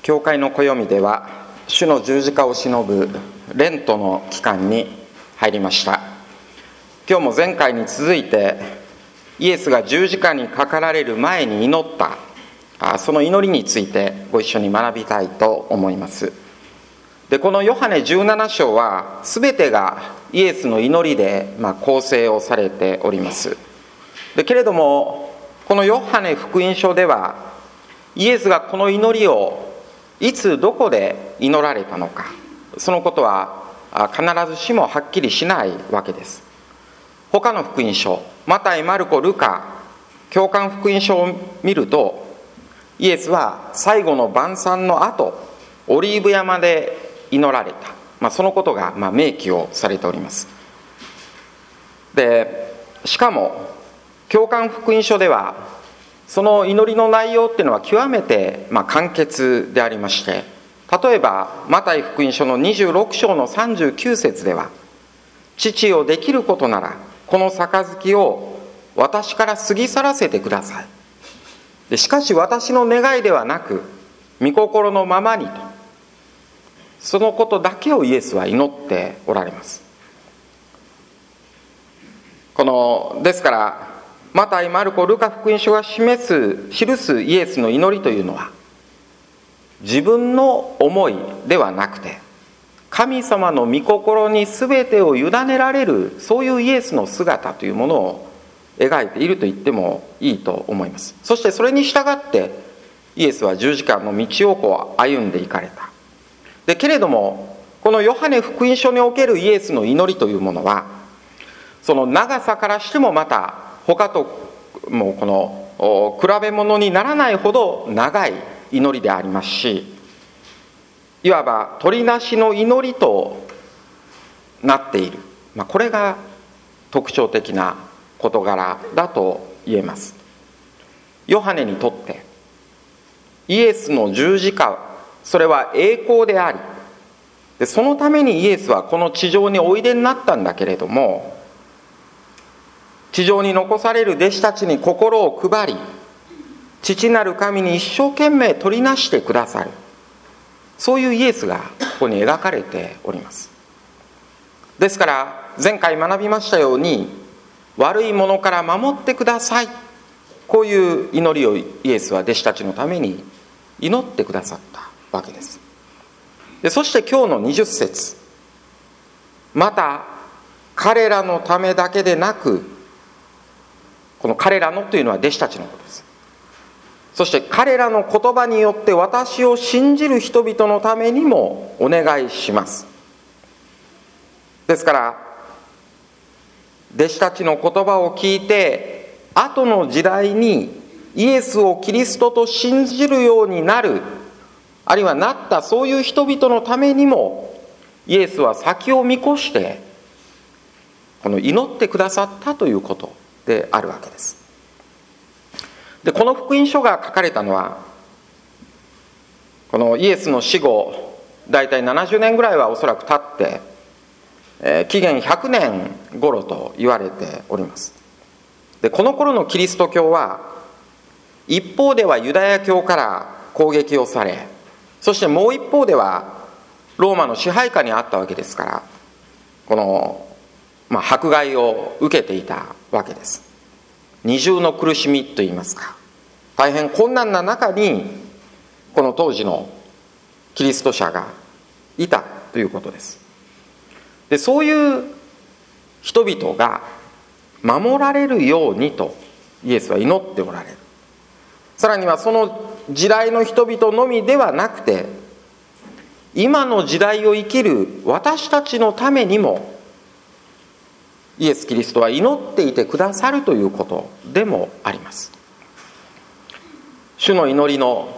教会の暦では主の十字架を偲ぶレントの期間に入りました。今日も前回に続いてイエスが十字架にかかられる前に祈ったその祈りについてご一緒に学びたいと思います。で、このヨハネ17章は全てがイエスの祈りで構成をされております。でけれどもこのヨハネ福音書ではイエスがこの祈りをいつどこで祈られたのか、そのことは必ずしもはっきりしないわけです。他の福音書、マタイ、マルコ、ルカ、教会福音書を見ると、イエスは最後の晩餐の後、オリーブ山で祈られた、そのことが明記をされております。でしかも教会福音書ではその祈りの内容っていうのは極めて簡潔でありまして、例えばマタイ福音書の26章の39節では、父よできることならこの杯を私から過ぎ去らせてください。でしかし私の願いではなく御心のままにと、そのことだけをイエスは祈っておられます。ですからマタイ、マルコ、ルカ福音書が記すイエスの祈りというのは、自分の思いではなくて神様の御心に全てを委ねられる、そういうイエスの姿というものを描いていると言ってもいいと思います。そしてそれに従ってイエスは十字架の道を歩んでいかれた。でけれどもこのヨハネ福音書におけるイエスの祈りというものは、その長さからしてもまた他とも比べ物にならないほど長い祈りでありますし、いわば取りなしの祈りとなっている、これが特徴的な事柄だと言えます。ヨハネにとってイエスの十字架、それは栄光であり、でそのためにイエスはこの地上においでになったんだけれども、地上に残される弟子たちに心を配り、父なる神に一生懸命取りなしてくださる、そういうイエスがここに描かれております。ですから前回学びましたように、悪いものから守ってください、こういう祈りをイエスは弟子たちのために祈ってくださったわけです。でそして今日の20節、また彼らのためだけでなく、この彼らのというのは弟子たちのことです。そして彼らの言葉によって私を信じる人々のためにもお願いします。ですから弟子たちの言葉を聞いて後の時代にイエスをキリストと信じるようになる、あるいはなったそういう人々のためにもイエスは先を見越してこの祈ってくださったということであるわけです。でこの福音書が書かれたのは、このイエスの死後だいたい70年ぐらいはおそらく経って、紀元100年頃と言われております。でこの頃のキリスト教は一方ではユダヤ教から攻撃をされ、そしてもう一方ではローマの支配下にあったわけですから、この迫害を受けていたわけです。二重の苦しみといいますか、大変困難な中にこの当時のキリスト者がいたということです。でそういう人々が守られるようにとイエスは祈っておられる。さらにはその時代の人々のみではなくて、今の時代を生きる私たちのためにもイエス・キリストは祈っていてくださるということでもあります。主の祈りの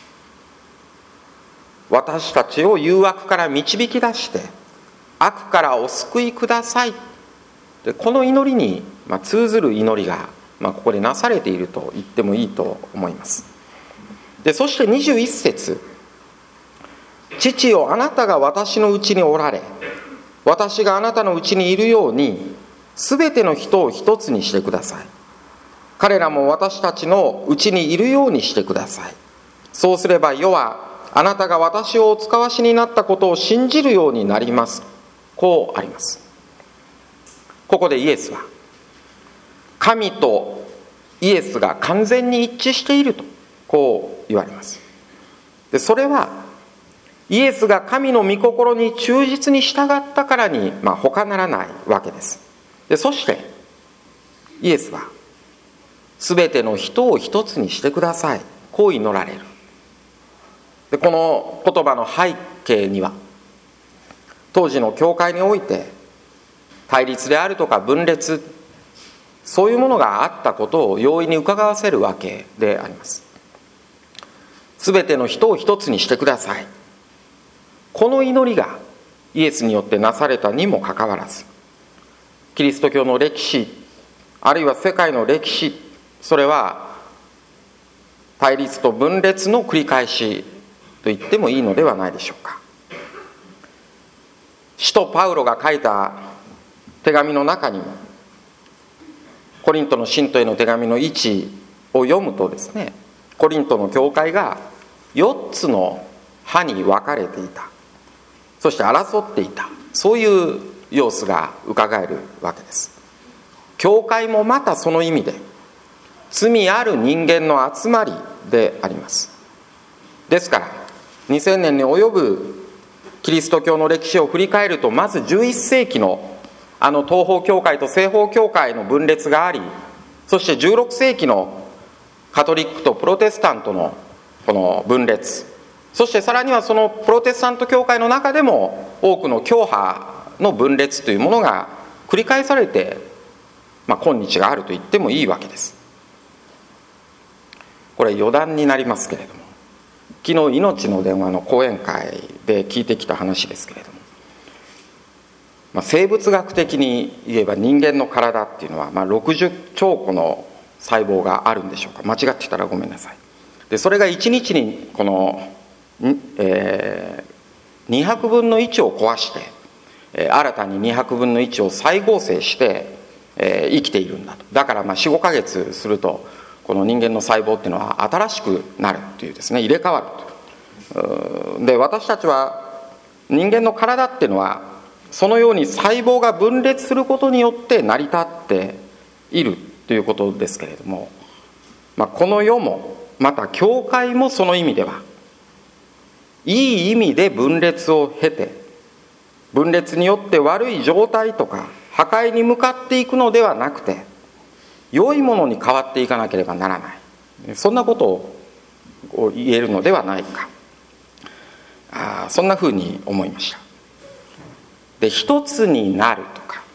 私たちを誘惑から導き出して悪からお救いください、でこの祈りに通ずる祈りがここでなされていると言ってもいいと思います。でそして21節、父よあなたが私のうちにおられ、私があなたのうちにいるようにすべての人を一つにしてください。彼らも私たちのうちにいるようにしてください。そうすれば世はあなたが私をお使わしになったことを信じるようになります。こうあります。ここでイエスは神とイエスが完全に一致しているとこう言われます。でそれはイエスが神の御心に忠実に従ったからに、他ならないわけです。でそしてイエスはすべての人を一つにしてください、こう祈られる。でこの言葉の背景には当時の教会において対立であるとか分裂、そういうものがあったことを容易に伺わせるわけであります。すべての人を一つにしてください、この祈りがイエスによってなされたにもかかわらず、キリスト教の歴史、あるいは世界の歴史、それは対立と分裂の繰り返しと言ってもいいのではないでしょうか。使徒パウロが書いた手紙の中にも、コリントの信徒への手紙の1を読むとですね、コリントの教会が4つの派に分かれていた、そして争っていた、そういう様子が伺えるわけです。教会もまたその意味で罪ある人間の集まりであります。ですから2000年に及ぶキリスト教の歴史を振り返ると、まず11世紀の東方教会と西方教会の分裂があり、そして16世紀のカトリックとプロテスタントのこの分裂、そしてさらにはそのプロテスタント教会の中でも多くの教派の分裂というものが繰り返されて、今日があると言ってもいいわけです。これ余談になりますけれども、昨日命の電話の講演会で聞いてきた話ですけれども、生物学的に言えば人間の体っていうのは60兆個の細胞があるんでしょうか。間違ってたらごめんなさい。でそれが1日にこの、200分の1を壊して、新たに200分の1を再合成して、生きているんだと。だから4、5ヶ月するとこの人間の細胞っていうのは新しくなるというですね、入れ替わると。で私たちは人間の体っていうのはそのように細胞が分裂することによって成り立っているということですけれども、この世もまた教会もその意味ではいい意味で分裂を経て、分裂によって悪い状態とか破壊に向かっていくのではなくて、良いものに変わっていかなければならない、そんなことを言えるのではないか、そんなふうに思いました。で一つになるとか、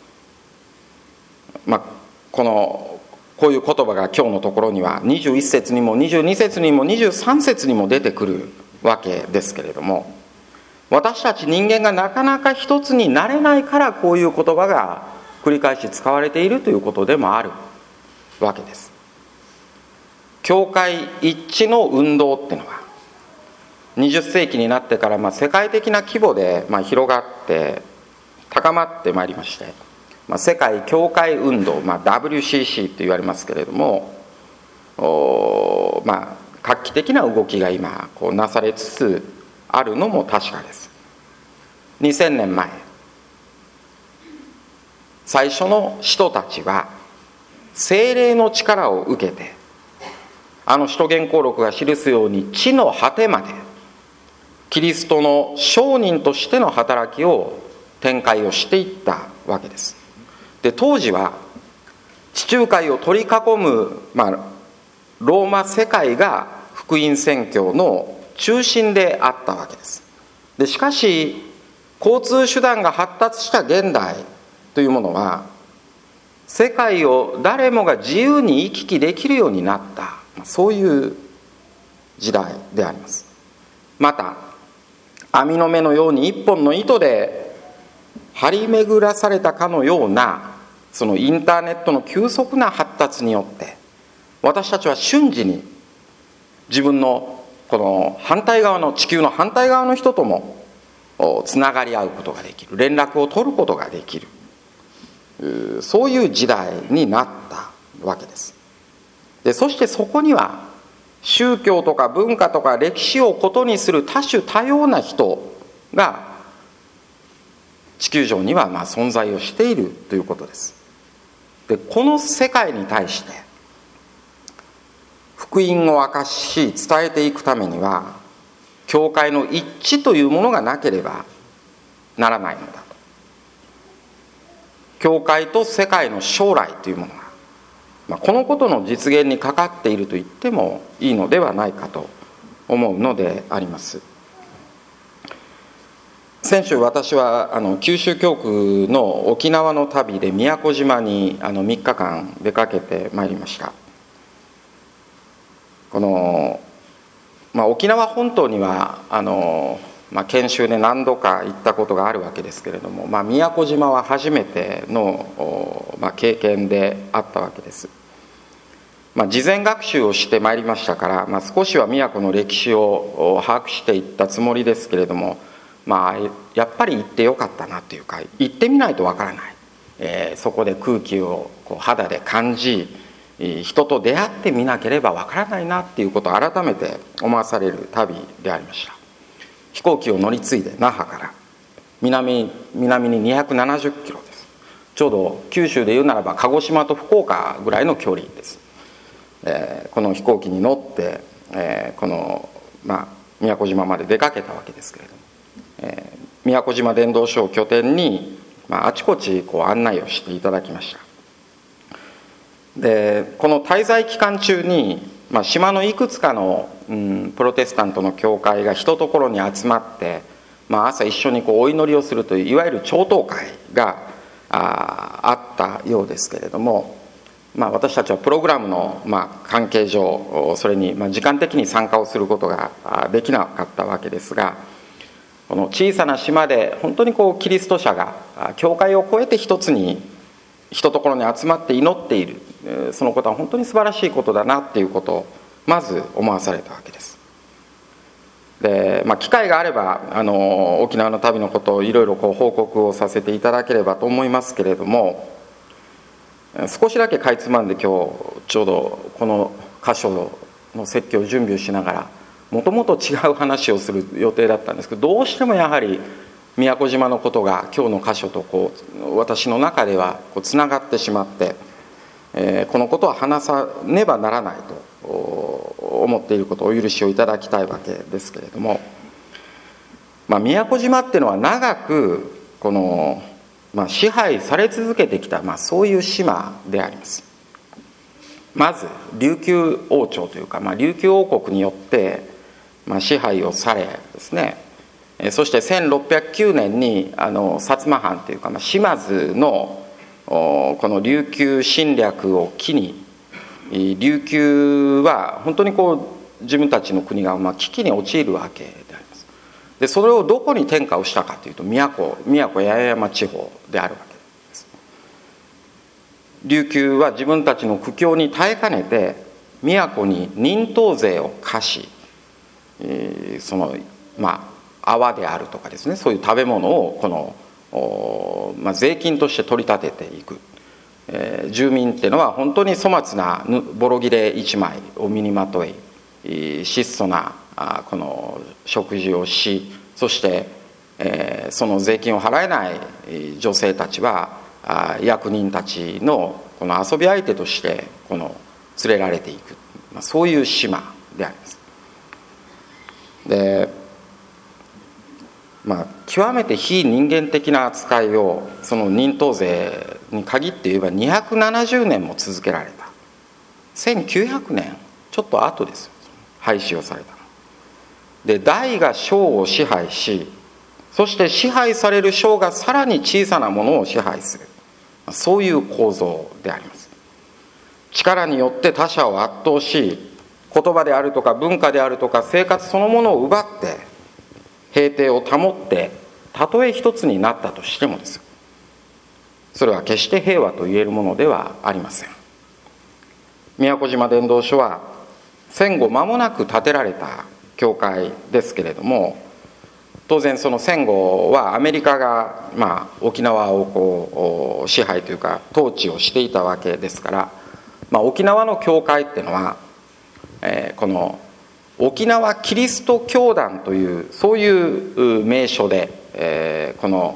こういう言葉が今日のところには21節にも22節にも23節にも出てくるわけですけれども、私たち人間がなかなか一つになれないから、こういう言葉が繰り返し使われているということでもあるわけです。教会一致の運動っていうのは20世紀になってから世界的な規模で広がって高まってまいりまして、世界教会運動、WCC と言われますけれども、画期的な動きが今なされつつあるのも確かです。2000年前、最初の使徒たちは聖霊の力を受けて、使徒言行録が記すように地の果てまでキリストの商人としての働きを展開をしていったわけです。で当時は地中海を取り囲む、ローマ世界が福音宣教の中心であったわけです。でしかし交通手段が発達した現代というものは、世界を誰もが自由に行き来できるようになった、そういう時代であります。また網の目のように一本の糸で張り巡らされたかのような、そのインターネットの急速な発達によって、私たちは瞬時に自分のこの反対側の、地球の反対側の人ともつながり合うことができる、連絡を取ることができる、そういう時代になったわけです。でそしてそこには宗教とか文化とか歴史をことにする多種多様な人が地球上には存在をしているということです。でこの世界に対して福音を明かし伝えていくためには教会の一致というものがなければならないのだと。教会と世界の将来というものが、このことの実現にかかっていると言ってもいいのではないかと思うのであります。先週私は九州教区の沖縄の旅で宮古島に3日間出かけてまいりました。この、沖縄本島には研修で何度か行ったことがあるわけですけれども、宮古島は初めての、経験であったわけです。事前学習をしてまいりましたから、少しは宮古の歴史を把握していったつもりですけれども、やっぱり行ってよかったなというか、行ってみないとわからない、そこで空気を肌で感じ、人と出会ってみなければわからないなっていうことを改めて思わされる旅でありました。飛行機を乗り継いで那覇から南に270キロです。ちょうど九州でいうならば鹿児島と福岡ぐらいの距離です。この飛行機に乗って、この、宮古島まで出かけたわけですけれども、宮古島伝道所を拠点に、あちこち案内をしていただきました。でこの滞在期間中に、島のいくつかの、プロテスタントの教会が一ところに集まって、朝一緒にお祈りをするといういわゆる長祷会があったようですけれども、私たちはプログラムの、関係上それに、時間的に参加をすることができなかったわけですが、この小さな島で本当にキリスト者が教会を越えて一つに一ところに集まって祈っている、そのことは本当に素晴らしいことだなっていうことをまず思わされたわけです。で、機会があれば沖縄の旅のことをいろいろ報告をさせていただければと思いますけれども、少しだけかいつまんで今日ちょうどこの箇所の説教を準備をしながらもともと違う話をする予定だったんですけど、どうしてもやはり宮古島のことが今日の箇所と私の中ではつながってしまって、このことは話さねばならないと思っていることをお許しをいただきたいわけですけれども、宮古島っていうのは長くこの、支配され続けてきた、そういう島であります。まず琉球王朝というか、琉球王国によって、支配をされですね、そして1609年に薩摩藩というか、島津のこの琉球侵略を機に琉球は本当に自分たちの国が危機に陥るわけであります。でそれをどこに転嫁をしたかというと宮古八重山地方であるわけです。琉球は自分たちの苦境に耐えかねて宮古に人頭税を課し、その泡であるとかですね、そういう食べ物をこの税金として取り立てていく、住民っていうのは本当に粗末なボロ切れ一枚を身にまとい、質素なこの食事をし、そして、その税金を払えない女性たちは役人たちのこの遊び相手としてこの連れられていく、そういう島であります。で極めて非人間的な扱いをその人頭税に限って言えば270年も続けられた。1900年ちょっと後ですよ、廃止をされたので、大が小を支配し、そして支配される小がさらに小さなものを支配する、そういう構造であります。力によって他者を圧倒し、言葉であるとか文化であるとか生活そのものを奪って平定を保って、たとえ一つになったとしてもですよ、それは決して平和と言えるものではありません。宮古島伝道所は戦後間もなく建てられた教会ですけれども、当然その戦後はアメリカが沖縄を支配というか統治をしていたわけですから、沖縄の教会っていうのはこの沖縄キリスト教団というそういう名称で、この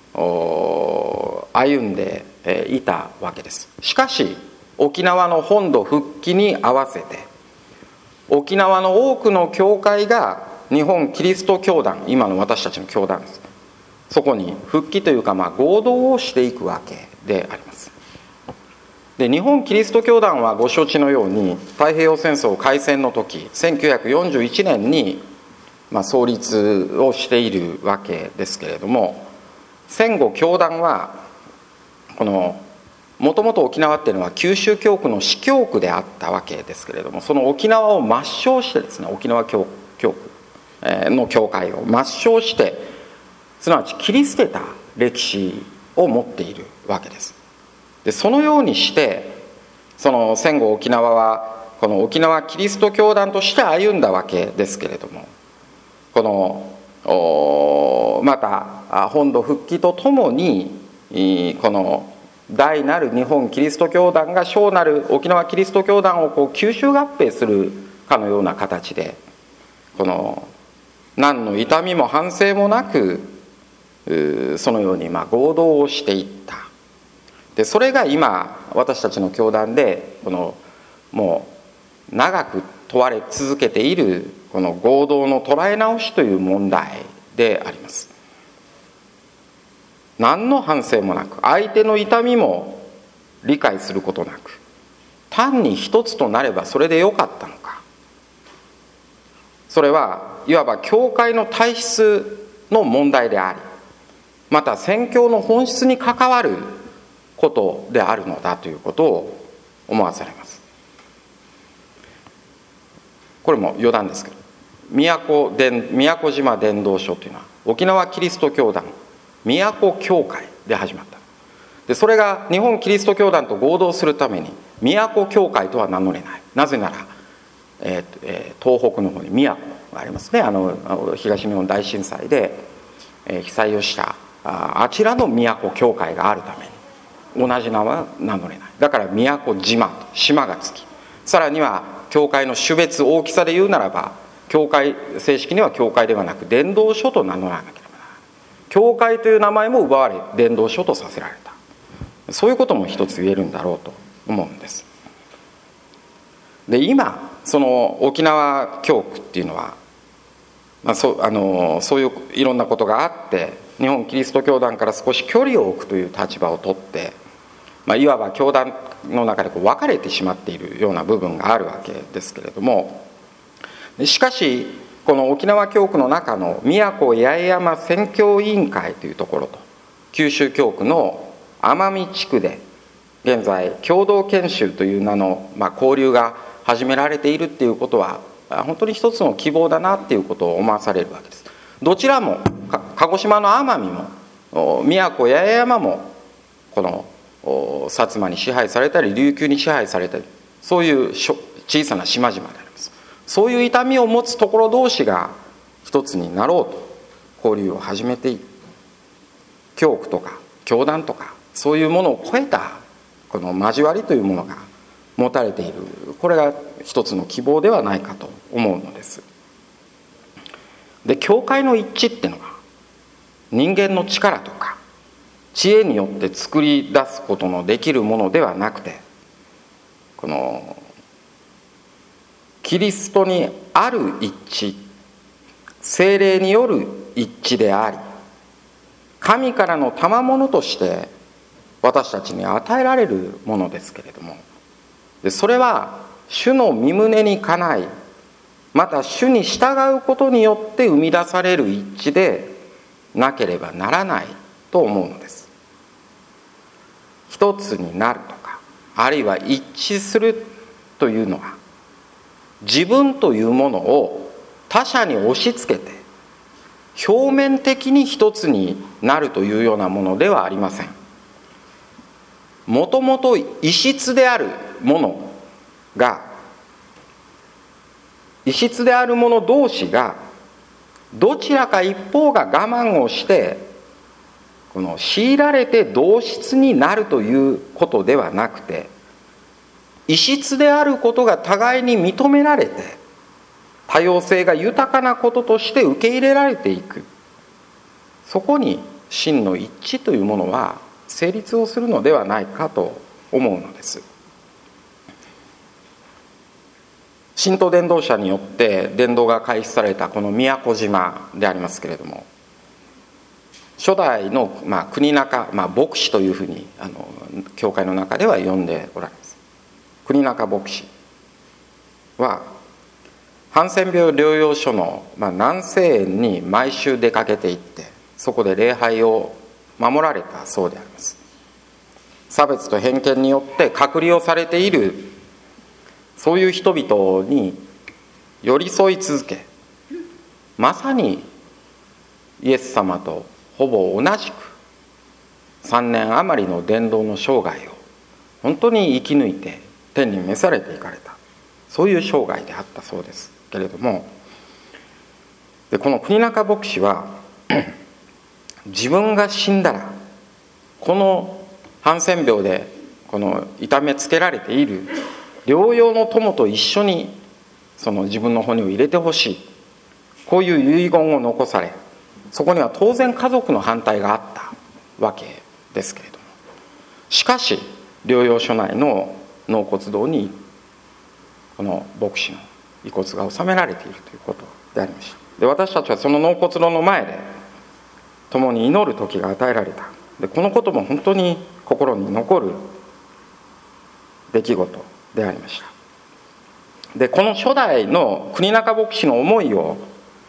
歩んでいたわけです。しかし沖縄の本土復帰に合わせて沖縄の多くの教会が日本キリスト教団、今の私たちの教団です、そこに復帰というか、合同をしていくわけであります。で、日本キリスト教団はご承知のように太平洋戦争開戦の時1941年に創立をしているわけですけれども、戦後教団はもともと沖縄っていうのは九州教区の司教区であったわけですけれども、その沖縄を抹消してですね、沖縄教区の教会を抹消して、すなわち切り捨てた歴史を持っているわけです。で、そのようにしてその戦後沖縄はこの沖縄キリスト教団として歩んだわけですけれども、このまた本土復帰とともにこの大なる日本キリスト教団が小なる沖縄キリスト教団を吸収合併するかのような形で、この何の痛みも反省もなくそのように合同をしていった。で、それが今私たちの教団でもう長く問われ続けているこの合同の捉え直しという問題であります。何の反省もなく、相手の痛みも理解することなく、単に一つとなればそれでよかったのか。それはいわば教会の体質の問題であり、また宣教の本質に関わることであるのだということを思わされます。これも余談ですけど、宮古島伝道所というのは沖縄キリスト教団宮古教会で始まった。で、それが日本キリスト教団と合同するために宮古教会とは名乗れない。なぜなら、東北の方に宮古がありますね。東日本大震災で、被災をしたあちらの宮古教会があるために同じ名は名乗れない。だから宮古島と島がつき、さらには教会の種別大きさで言うならば、教会正式には教会ではなく伝道所と名乗らなければならない。教会という名前も奪われ伝道所とさせられた。そういうことも一つ言えるんだろうと思うんです。で、今その沖縄教区っていうのは、そういういろんなことがあって日本キリスト教団から少し距離を置くという立場をとって、いわば教団の中で分かれてしまっているような部分があるわけですけれども、しかしこの沖縄教区の中の宮古八重山宣教委員会というところと九州教区の奄美地区で現在共同研修という名の、交流が始められているっていうことは本当に一つの希望だなっていうことを思わされるわけです。どちらも鹿児島の奄美も宮古八重山もこの薩摩に支配されたり琉球に支配されたり、そういう小さな島々であります。そういう痛みを持つところ同士が一つになろうと交流を始めている。教区とか教団とかそういうものを超えたこの交わりというものが持たれている。これが一つの希望ではないかと思うのです。で、教会の一致っていうのは人間の力とか知恵によって作り出すことのできるものではなくて、このキリストにある一致、聖霊による一致であり、神からの賜物として私たちに与えられるものですけれども、でそれは主の御胸にかない、また主に従うことによって生み出される一致でなければならないと思うのです。一つになるとか、あるいは一致するというのは、自分というものを他者に押し付けて表面的に一つになるというようなものではありません。もともと異質であるものが、異質である者同士がどちらか一方が我慢をしてこの強いられて同質になるということではなくて、 異質であることが互いに認められて、多様性が豊かなこととして受け入れられていく、そこに真の一致というものは成立をするのではないかと思うのです。神道伝道者によって伝道が開始されたこの宮古島でありますけれども、初代の国中、牧師というふうに教会の中では呼んでおられます。国中牧師はハンセン病療養所の南西園に毎週出かけていって、そこで礼拝を守られたそうであります。差別と偏見によって隔離をされている、そういう人々に寄り添い続け、まさにイエス様とほぼ同じく3年余りの伝道の生涯を本当に生き抜いて天に召されていかれた、そういう生涯であったそうですけれども、でこの国中牧師は自分が死んだらこのハンセン病でこの痛めつけられている療養の友と一緒にその自分の骨を入れてほしい、こういう遺言を残され、そこには当然家族の反対があったわけですけれども、しかし療養所内の納骨堂にこの牧師の遺骨が納められているということでありました。で私たちはその納骨堂の前で共に祈る時が与えられた。でこのことも本当に心に残る出来事でありました。でこの初代の国中牧師の思いを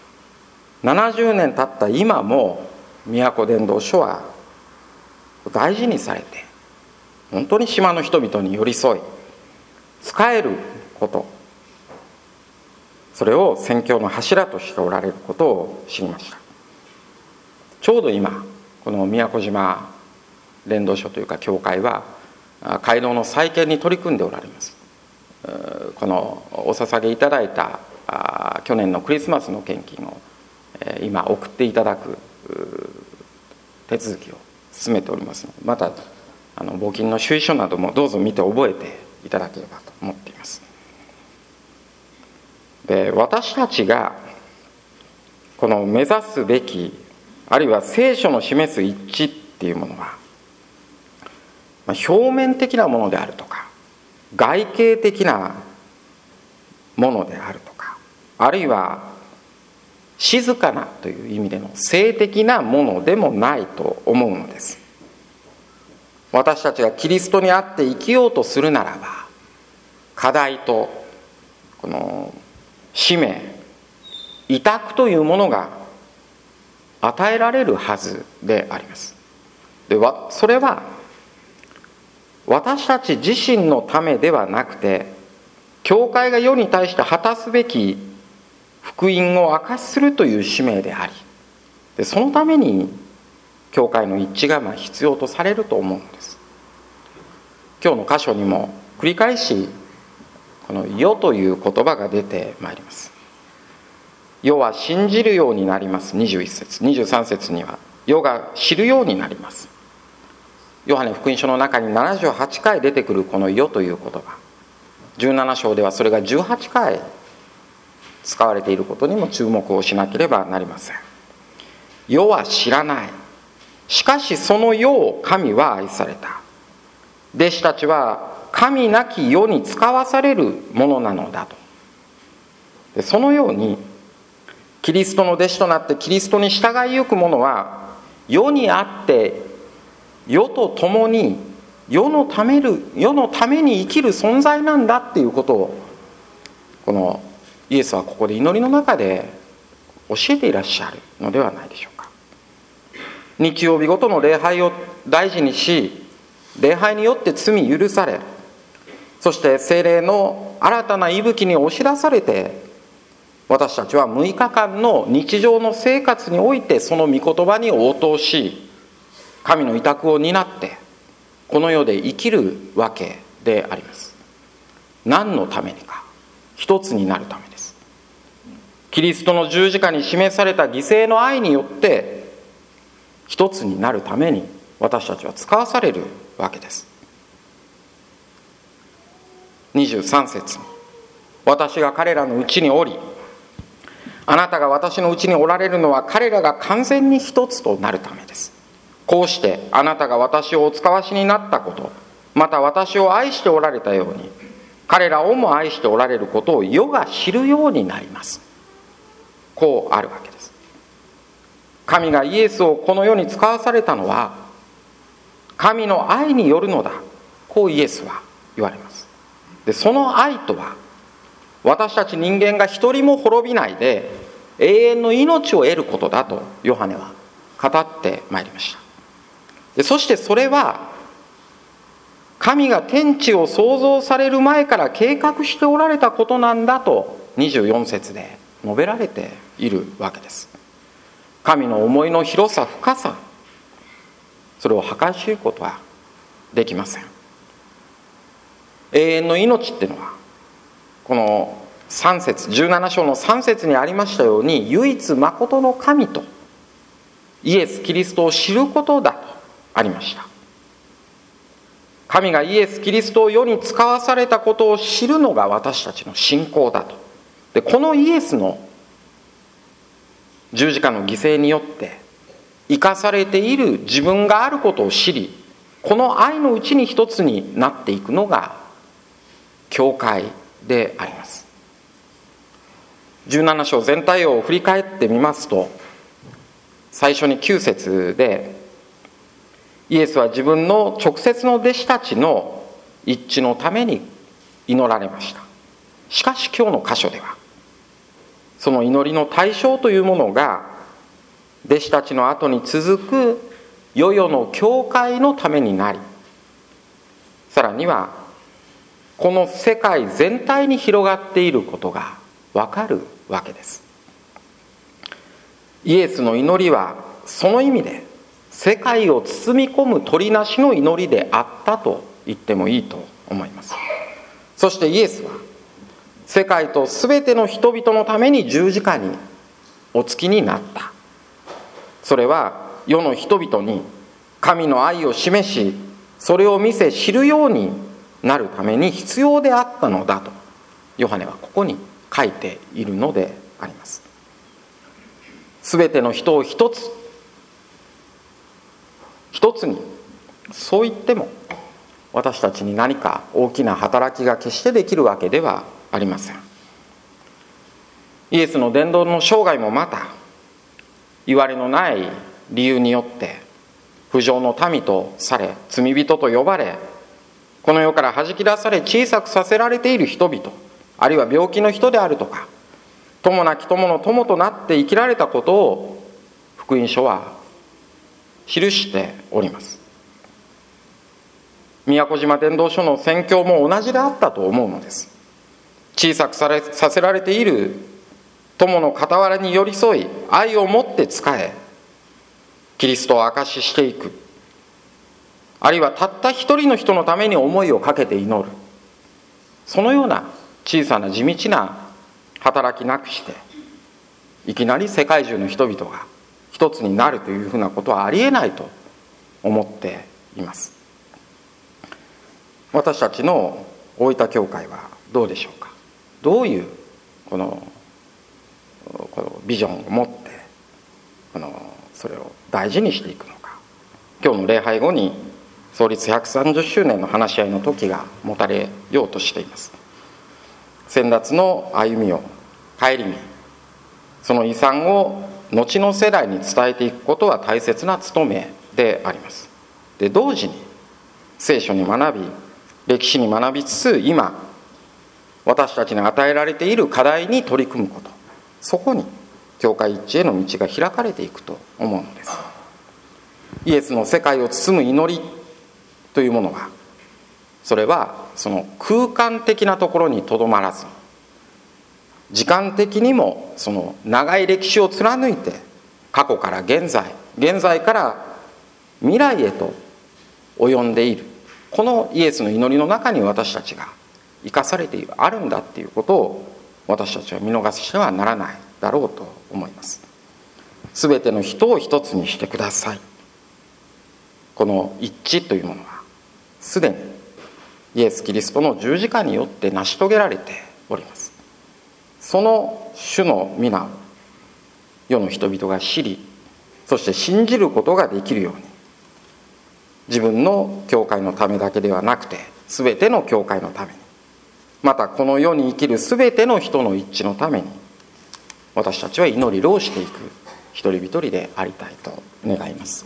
70年経った今も宮古伝道所は大事にされて、本当に島の人々に寄り添い仕えること、それを宣教の柱としておられることを知りました。ちょうど今この宮古島伝道所というか教会は街道の再建に取り組んでおられます。このお捧げいただいた去年のクリスマスの献金を今送っていただく手続きを進めておりますので、また募金の収書などもどうぞ見て覚えていただければと思っています。で私たちがこの目指すべき、あるいは聖書の示す一致っていうものは、表面的なものであるとか外形的なものであるとか、あるいは静かなという意味での性的なものでもないと思うのです。私たちがキリストにあって生きようとするならば、課題とこの使命、委託というものが与えられるはずであります。でそれは私たち自身のためではなくて、教会が世に対して果たすべき福音を明かしするという使命であり、でそのために教会の一致が必要とされると思うのです。今日の箇所にも繰り返しこの世という言葉が出てまいります。世は信じるようになります。21節23節には世が知るようになります。ヨハネ福音書の中に78回出てくるこの世という言葉、17章ではそれが18回使われていることにも注目をしなければなりません。世は知らない。しかしその世を神は愛された。弟子たちは神なき世に使わされるものなのだと。でそのようにキリストの弟子となってキリストに従いゆく者は世にあって世と共に世のために生きる存在なんだっていうことを、このイエスはここで祈りの中で教えていらっしゃるのではないでしょうか。日曜日ごとの礼拝を大事にし、礼拝によって罪許され、そして聖霊の新たな息吹に押し出されて、私たちは6日間の日常の生活においてその御言葉に応答し、神の委託を担ってこの世で生きるわけであります。何のためにか、一つになるためです。キリストの十字架に示された犠牲の愛によって一つになるために私たちは使わされるわけです。 23節に、私が彼らのうちにおり、あなたが私のうちにおられるのは彼らが完全に一つとなるためです。こうしてあなたが私をお使わしになったこと、また私を愛しておられたように、彼らをも愛しておられることを世が知るようになります。こうあるわけです。神がイエスをこの世に使わされたのは神の愛によるのだ、こうイエスは言われます。で、その愛とは、私たち人間が一人も滅びないで永遠の命を得ることだとヨハネは語ってまいりました。で、そしてそれは神が天地を創造される前から計画しておられたことなんだと24節で述べられているわけです。神の思いの広さ、深さ、それを計り知ることはできません。永遠の命っていうのは、この3節、17章の3節にありましたように、唯一誠の神とイエス・キリストを知ることだとありました。神がイエス・キリストを世に使わされたことを知るのが私たちの信仰だと。で、このイエスの十字架の犠牲によって生かされている自分があることを知り、この愛のうちに一つになっていくのが教会であります。17章全体を振り返ってみますと、最初に9節でイエスは自分の直接の弟子たちの一致のために祈られました。しかし今日の箇所では、その祈りの対象というものが弟子たちの後に続く世々の教会のためになり、さらにはこの世界全体に広がっていることがわかるわけです。イエスの祈りはその意味で世界を包み込む取りなしの祈りであったと言ってもいいと思います。そしてイエスは世界とすべての人々のために十字架にお付きになった。それは世の人々に神の愛を示し、それを見せ知るようになるために必要であったのだとヨハネはここに書いているのであります。すべての人を一つに、そう言っても私たちに何か大きな働きが決してできるわけではありません。イエスの伝道の生涯もまた、いわれのない理由によって不浄の民とされ、罪人と呼ばれ、この世から弾き出され小さくさせられている人々、あるいは病気の人であるとか、友なき友の友となって生きられたことを福音書は記しております。宮古島伝道所の宣教も同じであったと思うのです。小さくさせられている友の傍らに寄り添い、愛を持って仕え、キリストを証ししていく、あるいはたった一人の人のために思いをかけて祈る、そのような小さな地道な働きなくしていきなり世界中の人々が一つになるというふうなことはありえないと思っています。私たちの大分教会はどうでしょうか。どういうこのビジョンを持ってそれを大事にしていくのか。今日の礼拝後に創立130周年の話し合いの時が持たれようとしています。先達の歩みを顧み、その遺産を後の世代に伝えていくことは大切な務めであります。で、同時に聖書に学び、歴史に学びつつ、今私たちに与えられている課題に取り組むこと、そこに教会一致への道が開かれていくと思うのです。イエスの世界を包む祈りというものは、それはその空間的なところにとどまらず、時間的にもその長い歴史を貫いて、過去から現在、現在から未来へと及んでいる、このイエスの祈りの中に私たちが生かされている、あるんだっていうことを私たちは見逃してはならないだろうと思います。すべての人を一つにしてください。この一致というものはすでにイエス・キリストの十字架によって成し遂げられております。その主の皆を世の人々が知り、そして信じることができるように、自分の教会のためだけではなくて、すべての教会のために、またこの世に生きるすべての人の一致のために、私たちは祈りをしていく一人一人でありたいと願います。